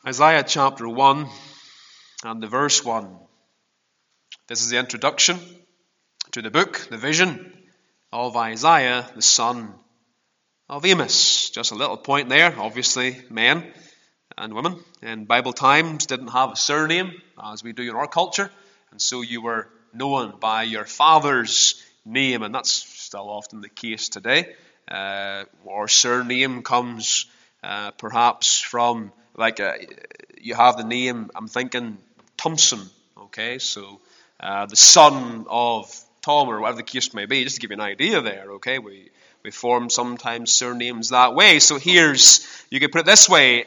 Isaiah chapter 1 and the verse 1. This is the introduction to the book, the vision of Isaiah, the son of Amos. Just a little point there. Obviously, men and women in Bible times didn't have a surname as we do in our culture. And so you were known by your father's name. And that's still often the case today. Our surname comes perhaps from you have the name, I'm thinking Thompson, okay, so the son of Tom, or whatever the case may be, just to give you an idea there, okay, we form sometimes surnames that way. So you could put it this way,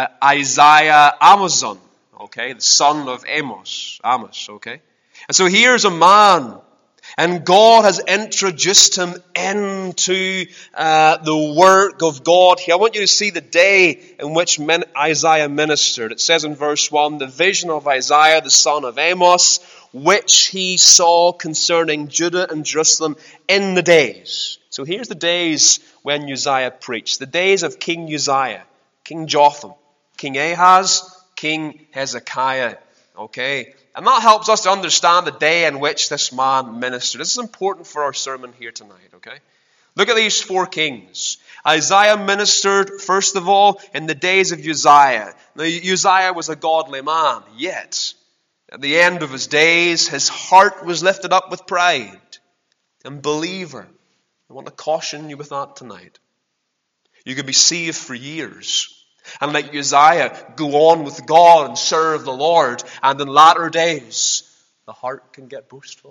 Isaiah Amazon, okay, the son of Amos, okay. And so here's a man, and God has introduced him into the work of God here. I want you to see the day in which Isaiah ministered. It says in verse 1, the vision of Isaiah, the son of Amos, which he saw concerning Judah and Jerusalem in the days. So here's the days when Uzziah preached. The days of King Uzziah, King Jotham, King Ahaz, King Hezekiah. Okay, and that helps us to understand the day in which this man ministered. This is important for our sermon here tonight, okay? Look at these four kings. Isaiah ministered, first of all, in the days of Uzziah. Now, Uzziah was a godly man, yet at the end of his days, his heart was lifted up with pride. And believer, I want to caution you with that tonight. You could be saved for years, and like Uzziah, go on with God and serve the Lord. And in latter days, the heart can get boastful.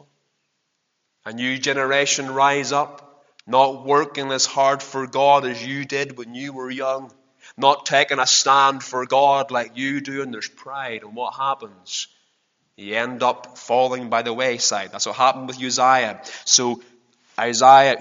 A new generation rise up, not working as hard for God as you did when you were young. Not taking a stand for God like you do, and there's pride. And what happens? You end up falling by the wayside. That's what happened with Uzziah. So Isaiah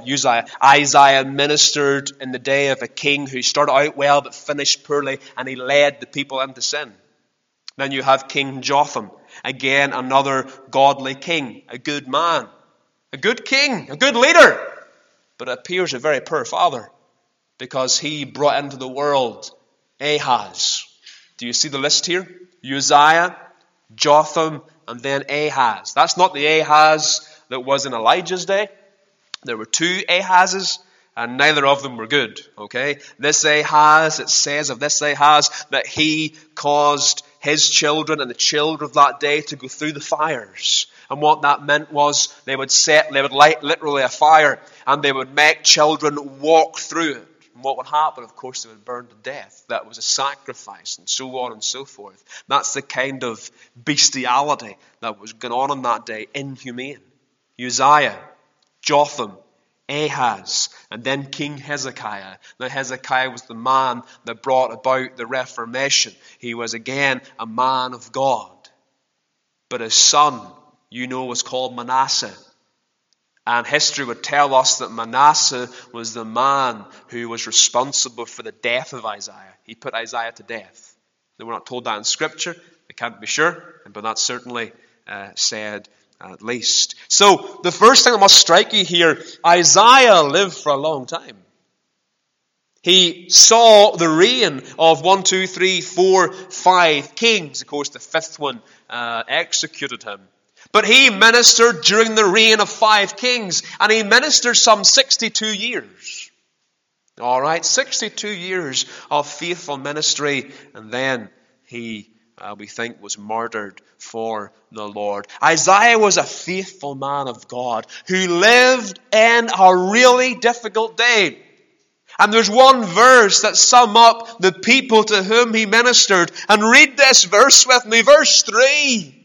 ministered in the day of a king who started out well but finished poorly, and he led the people into sin. Then you have King Jotham, again another godly king, a good man, a good king, a good leader, but it appears a very poor father because he brought into the world Ahaz. Do you see the list here? Uzziah, Jotham, and then Ahaz. That's not the Ahaz that was in Elijah's day. There were two Ahazes, and neither of them were good, okay? This Ahaz, it says of this Ahaz that he caused his children and the children of that day to go through the fires. And what that meant was they would light literally a fire, and they would make children walk through it. And what would happen? Of course, they would burn to death. That was a sacrifice, and so on and so forth. That's the kind of bestiality that was going on that day, inhumane. Uzziah, Jotham, Ahaz, and then King Hezekiah. Now Hezekiah was the man that brought about the Reformation. He was again a man of God. But his son, was called Manasseh. And history would tell us that Manasseh was the man who was responsible for the death of Isaiah. He put Isaiah to death. Now, we're not told that in Scripture. We can't be sure, but that's certainly said at least. So, the first thing that must strike you here, Isaiah lived for a long time. He saw the reign of 1, 2, 3, 4, 5 kings. Of course, the fifth one executed him. But he ministered during the reign of 5 kings, and he ministered some 62 years. All right, 62 years of faithful ministry, and then he we think was murdered for the Lord. Isaiah was a faithful man of God who lived in a really difficult day. And there's one verse that sums up the people to whom he ministered. And read this verse with me, verse 3.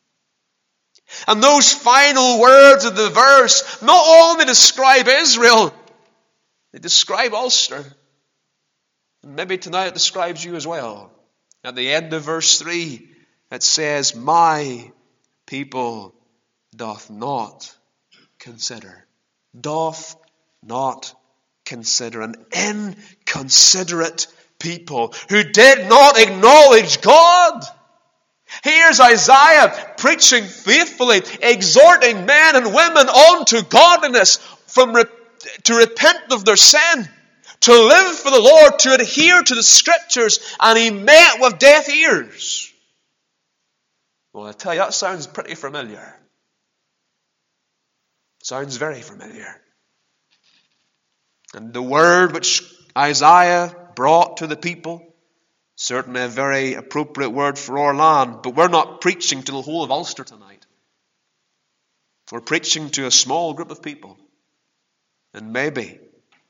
And those final words of the verse not only describe Israel, they describe Ulster. And maybe tonight it describes you as well. At the end of verse 3, it says, my people doth not consider. Doth not consider. An inconsiderate people who did not acknowledge God. Here's Isaiah preaching faithfully, exhorting men and women unto godliness to repent of their sin, to live for the Lord, to adhere to the Scriptures, and he met with deaf ears. Well, I tell you, that sounds pretty familiar. Sounds very familiar. And the word which Isaiah brought to the people, certainly a very appropriate word for our land, but we're not preaching to the whole of Ulster tonight. We're preaching to a small group of people. And maybe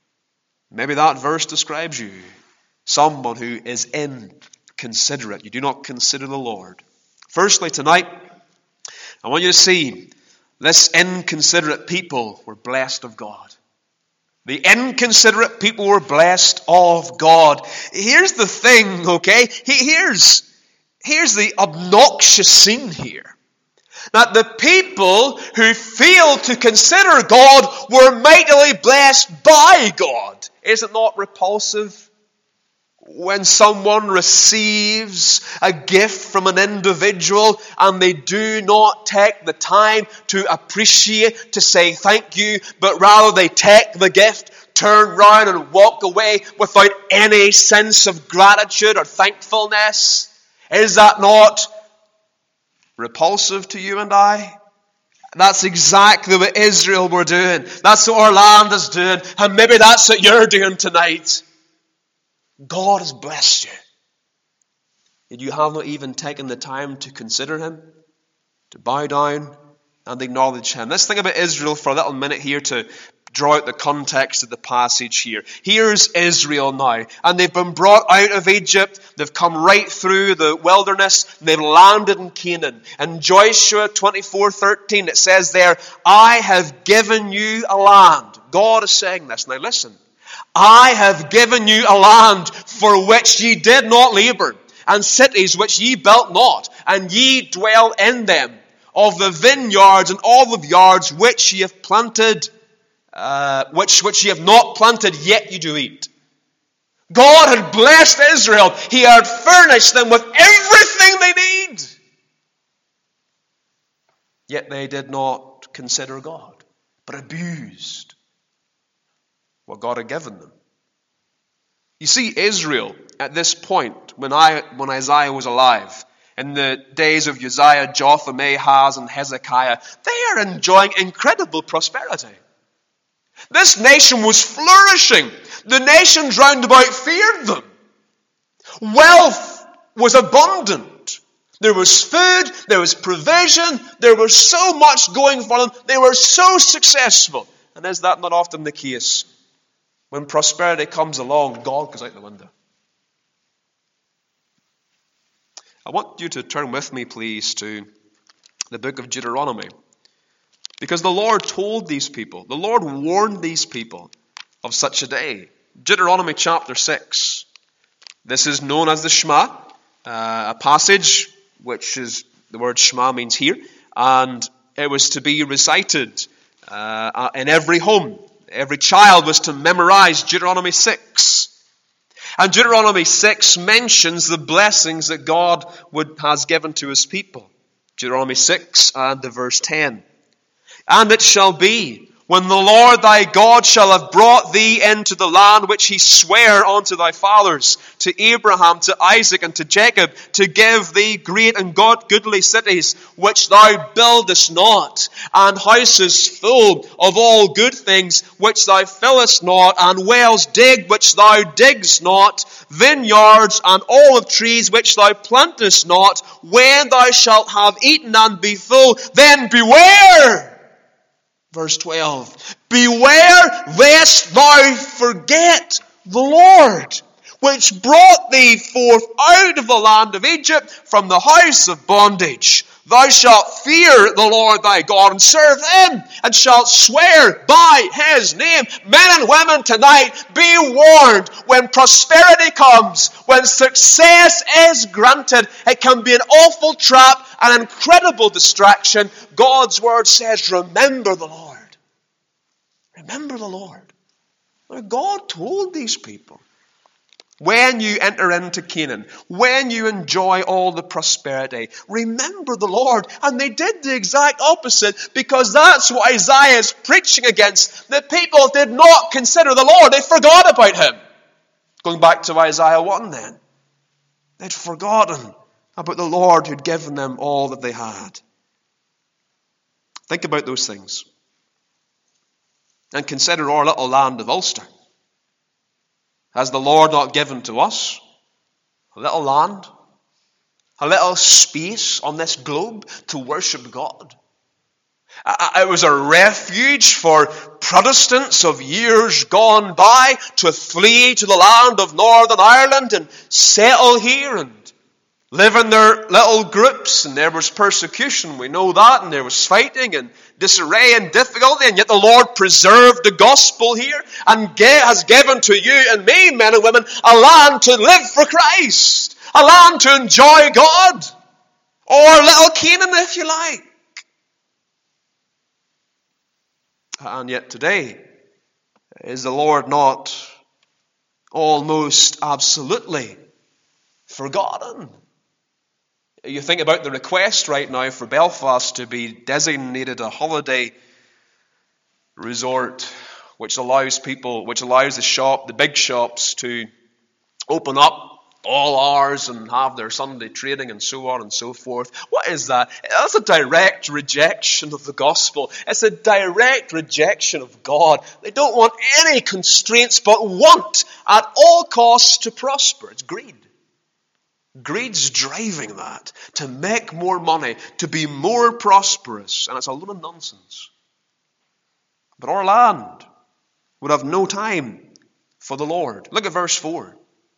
that verse describes you. Someone who is inconsiderate. You do not consider the Lord. Firstly, tonight, I want you to see this inconsiderate people were blessed of God. The inconsiderate people were blessed of God. Here's the thing, okay? Here's the obnoxious scene here. That the people who failed to consider God were mightily blessed by God. Is it not repulsive when someone receives a gift from an individual and they do not take the time to appreciate, to say thank you, but rather they take the gift, turn round and walk away without any sense of gratitude or thankfulness? Is that not repulsive to you and I? That's exactly what Israel were doing. That's what our land is doing. And maybe that's what you're doing tonight. God has blessed you. Yet you have not even taken the time to consider him, to bow down and acknowledge him. Let's think about Israel for a little minute here to draw out the context of the passage here. Here's Israel now, and they've been brought out of Egypt. They've come right through the wilderness. They've landed in Canaan. And Joshua 24:13, it says there, I have given you a land. God is saying this. Now listen. I have given you a land for which ye did not labor, and cities which ye built not, and ye dwell in them, of the vineyards and olive yards which ye have planted, which ye have not planted, yet ye do eat. God had blessed Israel. He had furnished them with everything they need. Yet they did not consider God, but abused what God had given them. You see, Israel, at this point, when Isaiah was alive, in the days of Uzziah, Jotham, Ahaz, and Hezekiah, they are enjoying incredible prosperity. This nation was flourishing. The nations round about feared them. Wealth was abundant. There was food, there was provision, there was so much going for them. They were so successful. And is that not often the case? When prosperity comes along, God goes out the window. I want you to turn with me, please, to the book of Deuteronomy. Because the Lord told these people, the Lord warned these people of such a day. Deuteronomy chapter 6. This is known as the Shema, a passage which is, the word Shema means hear, and it was to be recited in every home. Every child was to memorize Deuteronomy 6. And Deuteronomy 6 mentions the blessings that God has given to his people. Deuteronomy 6 and the verse 10. And it shall be, when the Lord thy God shall have brought thee into the land which he sware unto thy fathers, to Abraham, to Isaac, and to Jacob, to give thee great and goodly cities, which thou buildest not, and houses full of all good things, which thou fillest not, and wells dig, which thou diggest not, vineyards and olive trees, which thou plantest not, when thou shalt have eaten and be full, then beware! Verse 12, beware lest thou forget the Lord, which brought thee forth out of the land of Egypt from the house of bondage. Thou shalt fear the Lord thy God and serve him, and shalt swear by his name. Men and women tonight, be warned. When prosperity comes, when success is granted, it can be an awful trap, an incredible distraction. God's word says, remember the Lord. Remember the Lord. Well, God told these people. when you enter into Canaan, when you enjoy all the prosperity, remember the Lord. And they did the exact opposite, because that's what Isaiah is preaching against. The people did not consider the Lord. They forgot about him. Going back to Isaiah 1 then. They'd forgotten about the Lord who'd given them all that they had. Think about those things. And consider our little land of Ulster. Has the Lord not given to us a little land, a little space on this globe to worship God? It was a refuge for Protestants of years gone by to flee to the land of Northern Ireland and settle here and live in their little groups. And there was persecution, we know that, and there was fighting and disarray and difficulty, and yet the Lord preserved the gospel here and has given to you and me, men and women, a land to live for Christ, a land to enjoy God, or little Canaan if you like. And yet today, is the Lord not almost absolutely forgotten? You think about the request right now for Belfast to be designated a holiday resort, which allows the big shops to open up all hours and have their Sunday trading and so on and so forth. What is that? That's a direct rejection of the gospel. It's a direct rejection of God. They don't want any constraints, but want at all costs to prosper. It's greed. Greed's driving that, to make more money, to be more prosperous. And it's a lot of nonsense. But our land would have no time for the Lord. Look at verse 4.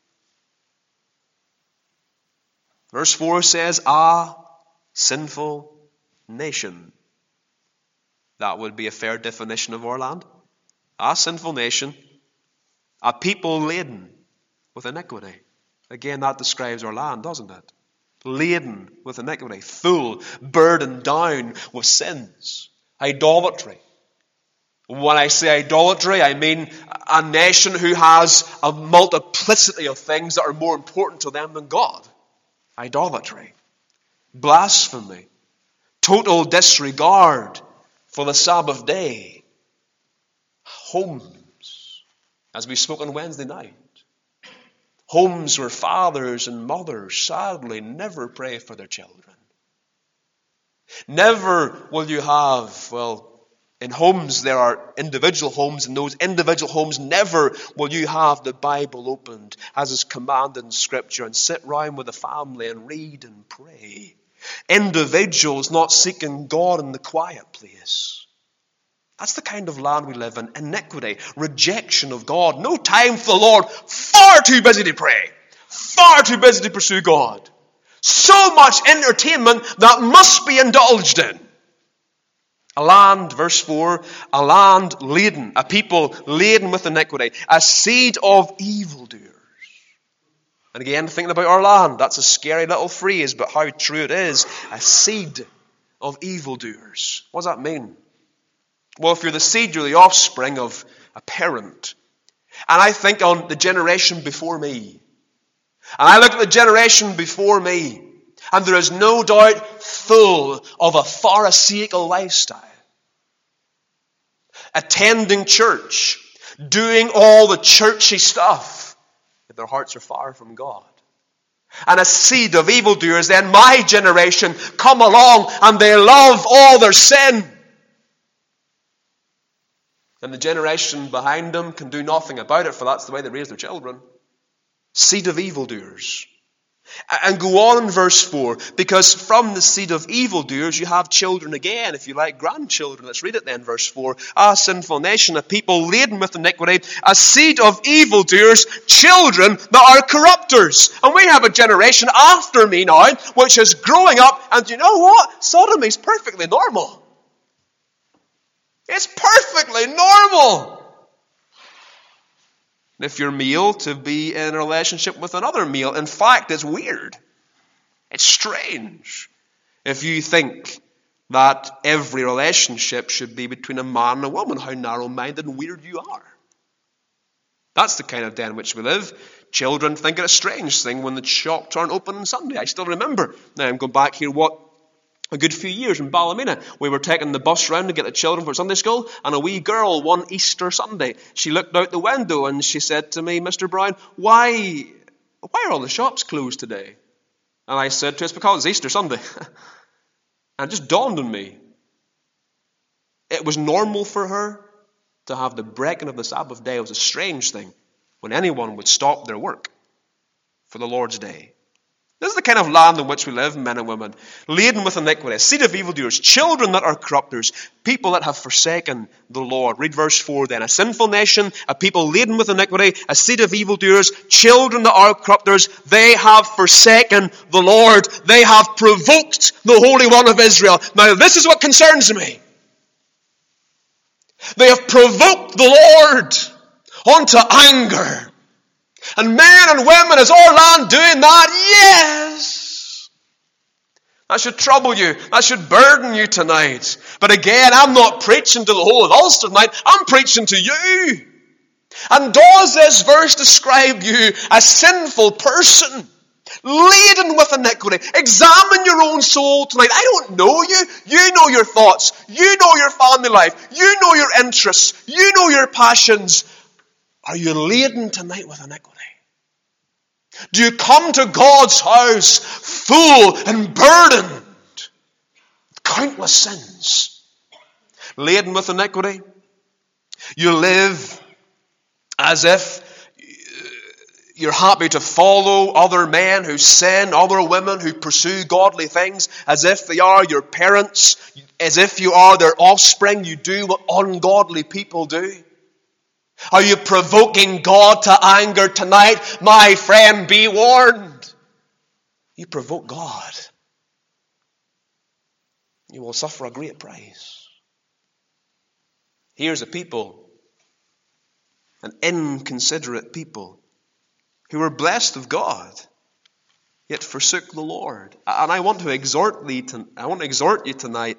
Verse 4 says, "A sinful nation." That would be a fair definition of our land. A sinful nation, a people laden with iniquity. Again, that describes our land, doesn't it? Laden with iniquity, full, burdened down with sins, idolatry. When I say idolatry, I mean a nation who has a multiplicity of things that are more important to them than God. Idolatry, blasphemy, total disregard for the Sabbath day, homes, as we spoke on Wednesday night. Homes where fathers and mothers sadly never pray for their children. Never will you have, in homes there are individual homes, and those individual homes never will you have the Bible opened as is commanded in Scripture and sit round with the family and read and pray. Individuals not seeking God in the quiet place. That's the kind of land we live in. Iniquity, rejection of God, no time for the Lord, far too busy to pray, far too busy to pursue God. So much entertainment that must be indulged in. A land, verse 4, a land laden, a people laden with iniquity, a seed of evildoers. And again, thinking about our land, that's a scary little phrase, but how true it is. A seed of evildoers. What does that mean? Well, if you're the seed, you're the offspring of a parent. And I think on the generation before me. And I look at the generation before me. And there is no doubt full of a Pharisaical lifestyle. Attending church. Doing all the churchy stuff. But their hearts are far from God. And a seed of evildoers, then my generation, come along and they love all their sin. And the generation behind them can do nothing about it, for that's the way they raise their children. Seed of evildoers. And go on in verse 4, because from the seed of evildoers you have children again, if you like, grandchildren. Let's read it then, verse 4. A sinful nation, a people laden with iniquity, a seed of evildoers, children that are corrupters. And we have a generation after me now, which is growing up, and you know what? Sodomy is perfectly normal. It's perfectly normal. If you're male, to be in a relationship with another male. In fact, it's weird. It's strange. If you think that every relationship should be between a man and a woman, how narrow-minded and weird you are. That's the kind of day in which we live. children think it a strange thing when the shops aren't open on Sunday. I still remember. Now I'm going back here, a good few years in Ballymena. We were taking the bus round to get the children for Sunday school, and a wee girl one Easter Sunday, she looked out the window and she said to me, Mr. Brown, why are all the shops closed today? And I said to her, it's because it's Easter Sunday. And it just dawned on me. It was normal for her to have the breaking of the Sabbath day. It was a strange thing when anyone would stop their work for the Lord's day. This is the kind of land in which we live, men and women, laden with iniquity, a seed of evildoers, children that are corrupters, people that have forsaken the Lord. Read verse 4 then. A sinful nation, a people laden with iniquity, a seed of evildoers, children that are corrupters, they have forsaken the Lord. They have provoked the Holy One of Israel. Now this is what concerns me. They have provoked the Lord unto anger. And men and women, is our land doing that? Yes. That should trouble you. That should burden you tonight. But again, I'm not preaching to the whole of Ulster tonight. I'm preaching to you. And does this verse describe you as sinful person, laden with iniquity? Examine your own soul tonight. I don't know you. You know your thoughts. You know your family life. You know your interests. You know your passions. Are you laden tonight with iniquity? Do you come to God's house full and burdened with countless sins? Laden with iniquity? You live as if you're happy to follow other men who sin, other women who pursue godly things, as if they are your parents, as if you are their offspring. You do what ungodly people do. Are you provoking God to anger tonight? My friend, be warned. You provoke God, you will suffer a great price. Here's a people, an inconsiderate people, who were blessed of God, yet forsook the Lord. And I want to exhort you tonight.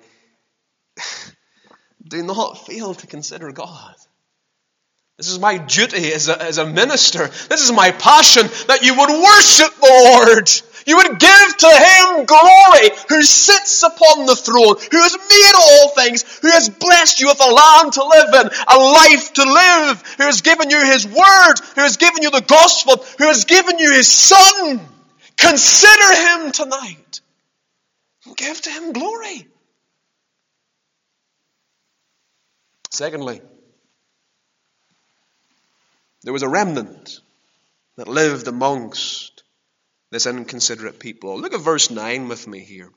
Do not fail to consider God. This is my duty as a minister. This is my passion, that you would worship the Lord. You would give to Him glory, who sits upon the throne, who has made all things, who has blessed you with a land to live in, a life to live, who has given you His word, who has given you the gospel, who has given you His Son. Consider Him tonight and give to Him glory. Secondly, there was a remnant that lived amongst this inconsiderate people. Look at verse 9 with me here.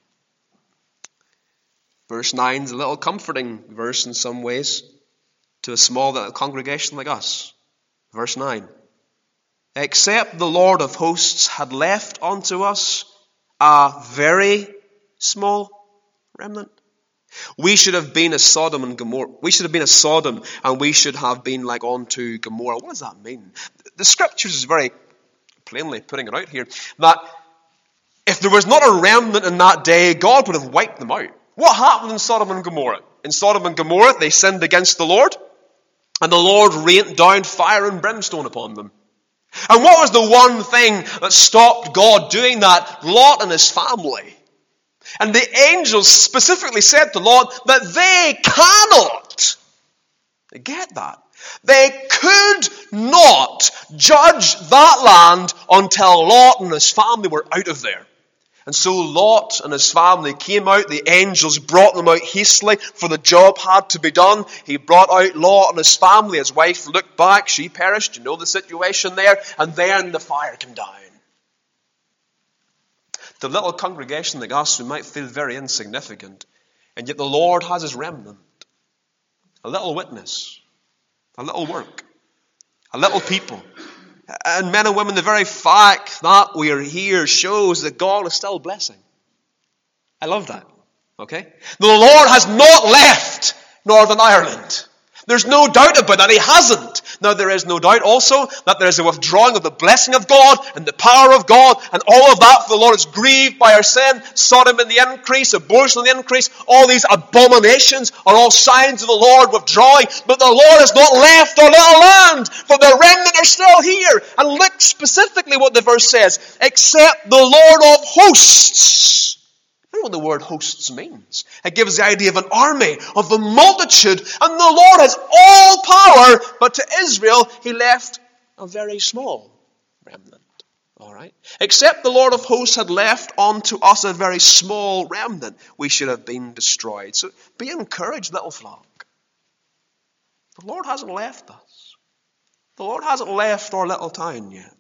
Verse 9 is a little comforting verse in some ways to a small little congregation like us. Verse 9. Except the Lord of hosts had left unto us a very small remnant. We should have been as Sodom and Gomorrah. We should have been as Sodom, and we should have been like unto Gomorrah. What does that mean? The Scriptures is very plainly putting it out here, that if there was not a remnant in that day, God would have wiped them out. What happened in Sodom and Gomorrah? In Sodom and Gomorrah, they sinned against the Lord, and the Lord rained down fire and brimstone upon them. And what was the one thing that stopped God doing that? Lot and his family. And the angels specifically said to Lot that they cannot, get that, they could not judge that land until Lot and his family were out of there. And so Lot and his family came out. The angels brought them out hastily, for the job had to be done. He brought out Lot and his family. His wife looked back. She perished. You know the situation there. And then the fire came down. The little congregation like us, we might feel very insignificant. And yet the Lord has His remnant. A little witness. A little work. A little people. And men and women, the very fact that we are here shows that God is still blessing. I love that. Okay? The Lord has not left Northern Ireland. There's no doubt about that. He hasn't. Now, there is no doubt also that there is a withdrawing of the blessing of God and the power of God and all of that, for the Lord is grieved by our sin. Sodom in the increase, abortion in the increase, all these abominations are all signs of the Lord withdrawing. But the Lord has not left our little land, for the remnant are still here. And look specifically what the verse says, except the Lord of hosts. I don't know what the word hosts means. It gives the idea of an army, of a multitude. And the Lord has all power, but to Israel he left a very small remnant. All right? Except the Lord of hosts had left unto us a very small remnant, we should have been destroyed. So be encouraged, little flock. The Lord hasn't left us. The Lord hasn't left our little town yet.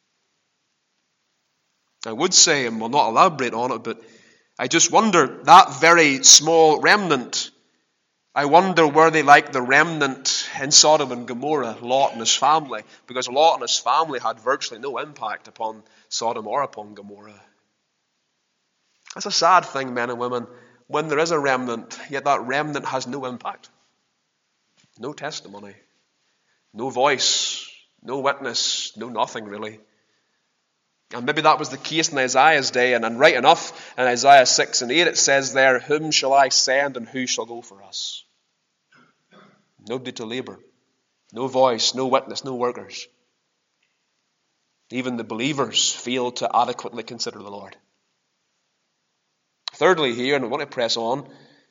I would say, and will not elaborate on it, but I just wonder, that very small remnant, I wonder were they like the remnant in Sodom and Gomorrah, Lot and his family, because Lot and his family had virtually no impact upon Sodom or upon Gomorrah. That's a sad thing, men and women, when there is a remnant, yet that remnant has no impact, no testimony, no voice, no witness, no nothing really. And maybe that was the case in Isaiah's day, and right enough, in Isaiah 6 and 8 it says there, whom shall I send and who shall go for us? Nobody to labor, no voice, no witness, no workers. Even the believers fail to adequately consider the Lord. Thirdly here, and I want to press on,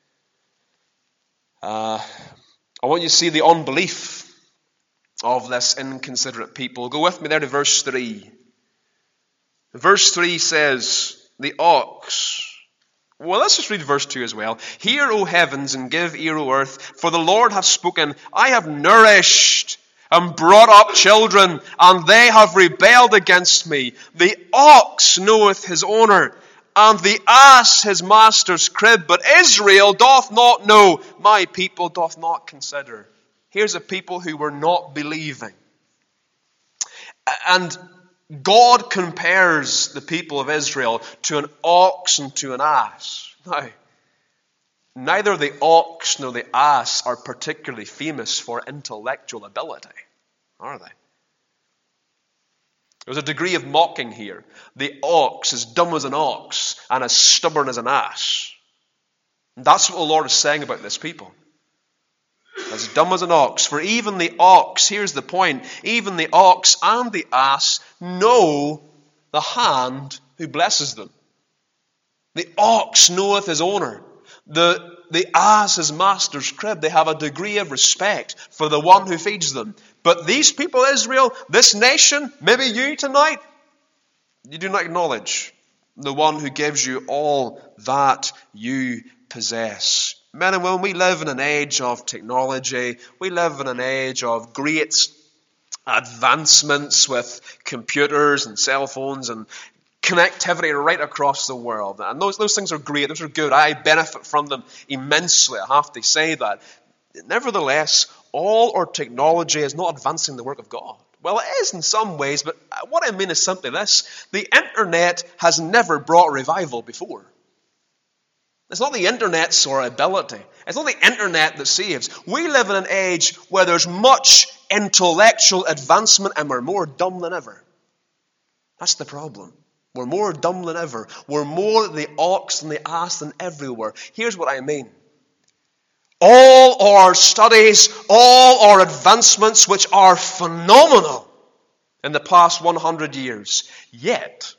I want you to see the unbelief of this inconsiderate people. Go with me there to verse 3. Verse 3 says, the ox. Well, let's just read verse 2 as well. Hear, O heavens, and give ear, O earth, for the Lord hath spoken. I have nourished and brought up children, and they have rebelled against me. The ox knoweth his owner, and the ass his master's crib. But Israel doth not know, my people doth not consider. Here's a people who were not believing. And God compares the people of Israel to an ox and to an ass. Now, neither the ox nor the ass are particularly famous for intellectual ability, are they? There's a degree of mocking here. The ox is dumb as an ox and as stubborn as an ass. And that's what the Lord is saying about this people. As dumb as an ox. For even the ox, here's the point, even the ox and the ass know the hand who blesses them. The ox knoweth his owner. The ass his master's crib. They have a degree of respect for the one who feeds them. But these people, Israel, this nation, maybe you tonight, you do not acknowledge the one who gives you all that you possess. Men and women, we live in an age of technology. We live in an age of great advancements with computers and cell phones and connectivity right across the world. And those things are great. Those are good. I benefit from them immensely. I have to say that. Nevertheless, all our technology is not advancing the work of God. Well, it is in some ways, but what I mean is simply this. The internet has never brought revival before. It's not the internet's or ability. It's not the internet that saves. We live in an age where there's much intellectual advancement and we're more dumb than ever. That's the problem. We're more dumb than ever. We're more the ox and the ass than everywhere. Here's what I mean. All our studies, all our advancements, which are phenomenal in the past 100 years, yet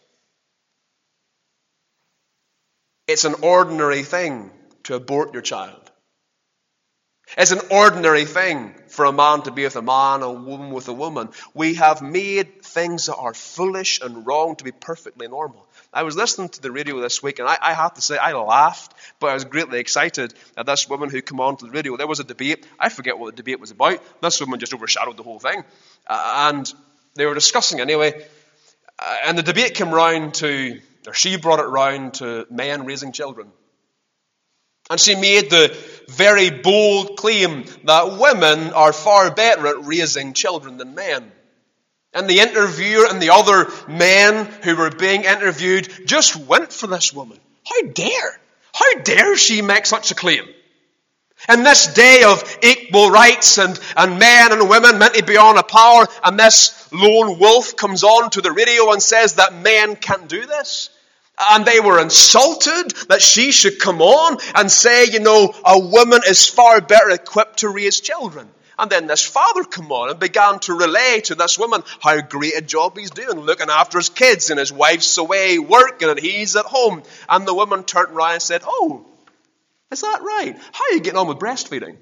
it's an ordinary thing to abort your child. It's an ordinary thing for a man to be with a man, a woman with a woman. We have made things that are foolish and wrong to be perfectly normal. I was listening to the radio this week, and I have to say I laughed, but I was greatly excited at this woman who came on to the radio. There was a debate. I forget what the debate was about. This woman just overshadowed the whole thing. And they were discussing anyway. And the debate came round to, or she brought it round to men raising children. And she made the very bold claim that women are far better at raising children than men. And the interviewer and the other men who were being interviewed just went for this woman. How dare she make such a claim? In this day of equal rights and men and women meant to be on a power, and this lone wolf comes on to the radio and says that men can't do this. And they were insulted that she should come on and say, a woman is far better equipped to raise children. And then this father came on and began to relay to this woman how great a job he's doing, looking after his kids, and his wife's away working and he's at home. And the woman turned around and said, "Oh, is that right? How are you getting on with breastfeeding?"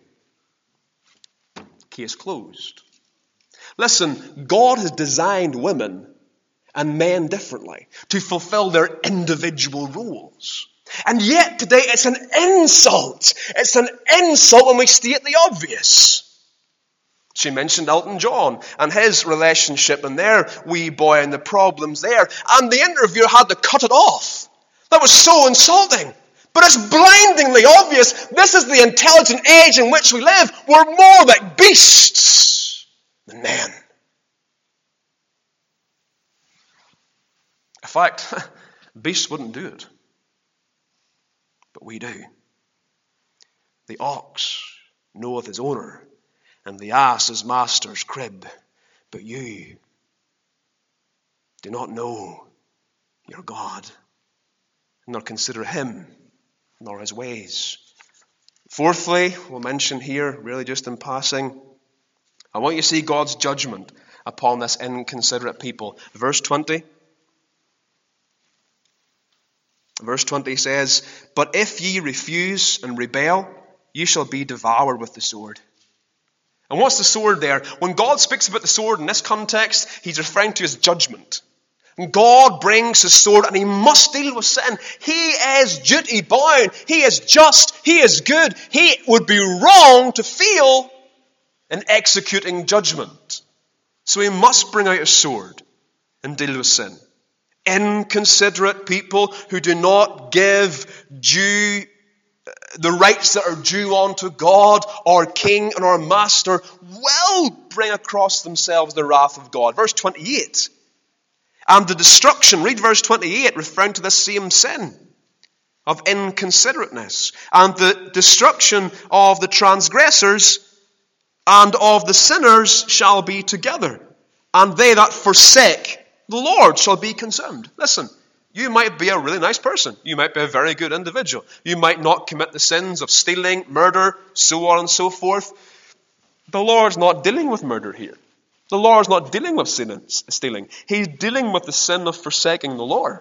Case closed. Listen, God has designed women and men differently to fulfill their individual roles. And yet today it's an insult. It's an insult when we state the obvious. She mentioned Elton John and his relationship and their wee boy and the problems there. And the interviewer had to cut it off. That was so insulting. But it's blindingly obvious. This is the intelligent age in which we live. We're more like beasts than men. In fact, beasts wouldn't do it. But we do. The ox knoweth his owner, and the ass his master's crib. But you do not know your God, nor consider him, nor his ways. Fourthly, we'll mention here, really just in passing, I want you to see God's judgment upon this inconsiderate people. Verse 20. Verse 20 says, "But if ye refuse and rebel, you shall be devoured with the sword." And what's the sword there? When God speaks about the sword in this context, he's referring to his judgment. And God brings his sword and he must deal with sin. He is duty bound. He is just. He is good. He would be wrong to fail in executing judgment. So he must bring out his sword and deal with sin. Inconsiderate people who do not give the rights that are due unto God, our King and our Master, will bring across themselves the wrath of God. Verse 28. And the destruction, read verse 28, referring to the same sin of inconsiderateness. And the destruction of the transgressors and of the sinners shall be together. And they that forsake the Lord shall be consumed. Listen, you might be a really nice person. You might be a very good individual. You might not commit the sins of stealing, murder, so on and so forth. The Lord's not dealing with murder here. The Lord's not dealing with stealing. He's dealing with the sin of forsaking the Lord.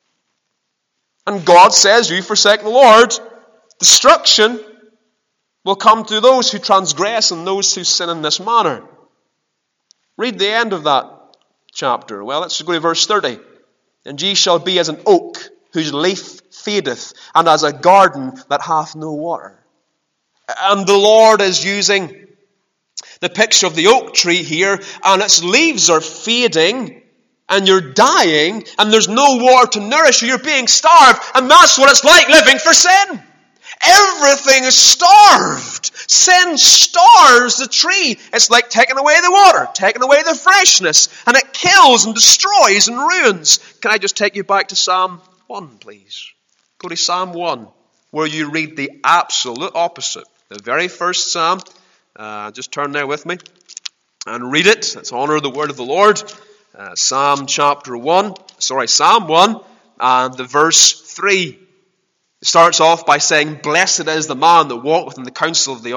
And God says, you forsake the Lord, destruction will come to those who transgress and those who sin in this manner. Read the end of that chapter. Well, let's go to verse 30. "And ye shall be as an oak whose leaf fadeth, and as a garden that hath no water." And the Lord is using the picture of the oak tree here, and its leaves are fading, and you're dying, and there's no water to nourish you. You're being starved, and that's what it's like living for sin. Everything is starved. Sin starves the tree. It's like taking away the water, taking away the freshness, and it kills and destroys and ruins. Can I just take you back to Psalm 1, please? Go to Psalm 1, where you read the absolute opposite. The very first Psalm. Just turn there with me and read it. Let's honor the word of the Lord. Psalm 1, and the verse 3. It starts off by saying, "Blessed is the man that walketh not in the counsel of the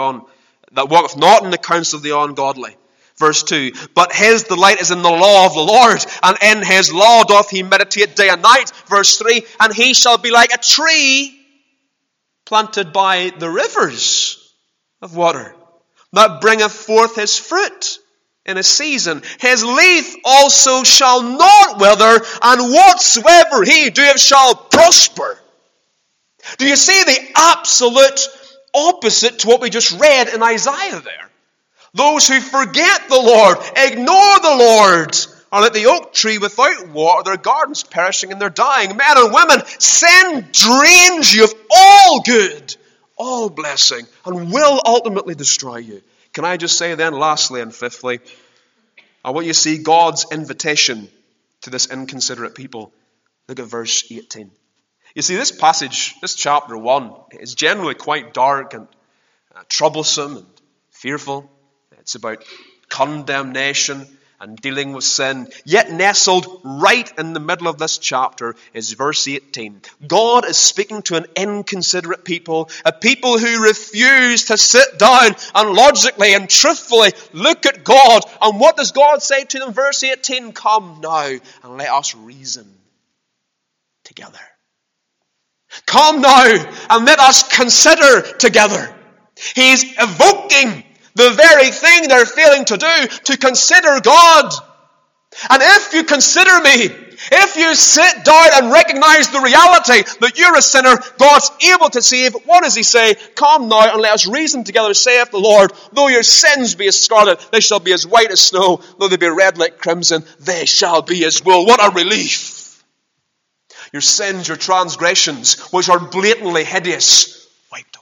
ungodly." Verse 2, "But his delight is in the law of the Lord, and in his law doth he meditate day and night." Verse 3, "And he shall be like a tree planted by the rivers of water, that bringeth forth his fruit in a season. His leaf also shall not wither, and whatsoever he doeth shall prosper." Do you see the absolute opposite to what we just read in Isaiah there? Those who forget the Lord, ignore the Lord, are like the oak tree without water, their gardens perishing and they're dying. Men and women, sin drains you of all good, all blessing, and will ultimately destroy you. Can I just say then, lastly and fifthly, I want you to see God's invitation to this inconsiderate people. Look at verse 18. You see, this passage, this chapter 1, is generally quite dark and troublesome and fearful. It's about condemnation and dealing with sin. Yet nestled right in the middle of this chapter is verse 18. God is speaking to an inconsiderate people, a people who refuse to sit down and logically and truthfully look at God. And what does God say to them? Verse 18, come now and let us reason together. Come now and let us consider together. He's evoking the very thing they're failing to do, to consider God. And if you consider me, if you sit down and recognize the reality that you're a sinner, God's able to save. What does he say? Come now and let us reason together, saith the Lord. Though your sins be as scarlet, they shall be as white as snow. Though they be red like crimson, they shall be as wool. What a relief. Your sins, your transgressions, which are blatantly hideous, wiped away.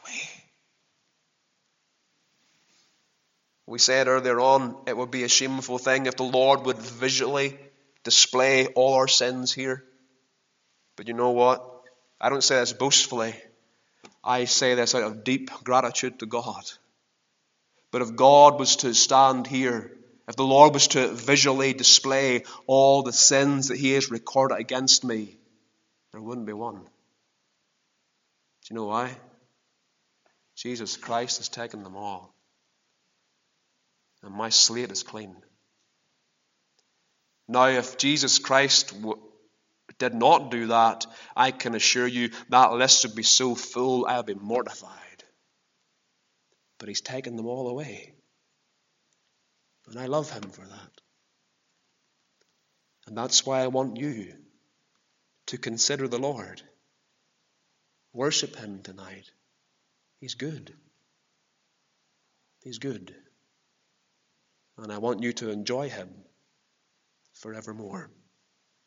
We said earlier on, it would be a shameful thing if the Lord would visually display all our sins here. But you know what? I don't say this boastfully. I say this out of deep gratitude to God. But if God was to stand here, if the Lord was to visually display all the sins that he has recorded against me, there wouldn't be one. Do you know why? Jesus Christ has taken them all. And my slate is clean. Now, if Jesus Christ did not do that, I can assure you that list would be so full, I'll be mortified. But he's taken them all away. And I love him for that. And that's why I want you to consider the Lord. Worship him tonight. He's good. He's good. And I want you to enjoy him forevermore.